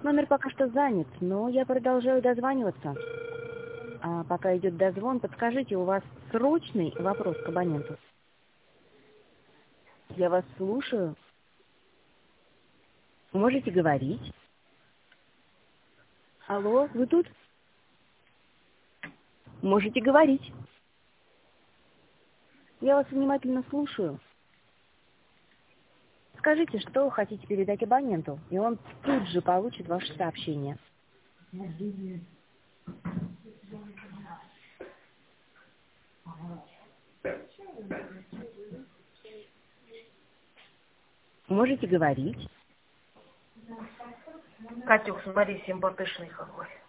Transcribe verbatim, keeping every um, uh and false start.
Номер пока что занят, но я продолжаю дозваниваться. А пока идет дозвон, подскажите, у вас срочный вопрос к абоненту? Я вас слушаю. Можете говорить? Алло, вы тут? Можете говорить. Я вас внимательно слушаю. Скажите, что вы хотите передать абоненту, и он тут же получит ваше сообщение. Можете говорить. Катюх, смотри, симпатичный какой.